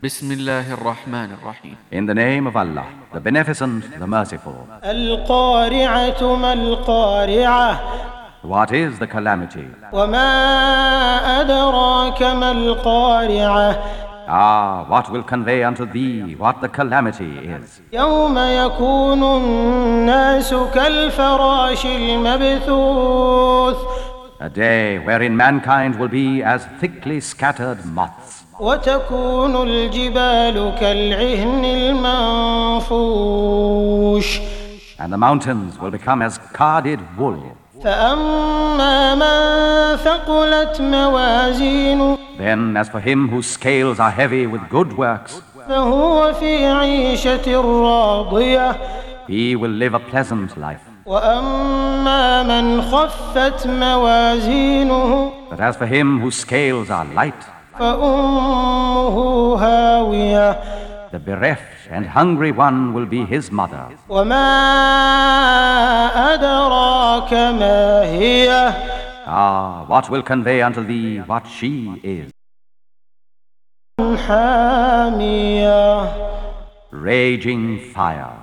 Bismillahir Rahmanir Rahim. In the name of Allah, the Beneficent, the Merciful. القارعة ما القارعة What is the calamity? وما أدراك ما القارعة Ah, what will convey unto thee what the calamity is? يوم يكون الناس كالفراش المبثوث A day wherein mankind will be as thickly scattered moths, وتكون الجبال كالعهن المنفوش and the mountains will become as carded wool. فأما من ثقلت موازينه Then, as for him whose scales are heavy with good works, فهو في عيشة راضية he will live a pleasant life. وأما من خفت موازينه But as for him whose scales are light, فأمه هاوية the bereft and hungry one will be his mother. وما أدراك ما هي Ah, what will convey unto thee what she is? حامية Raging fire.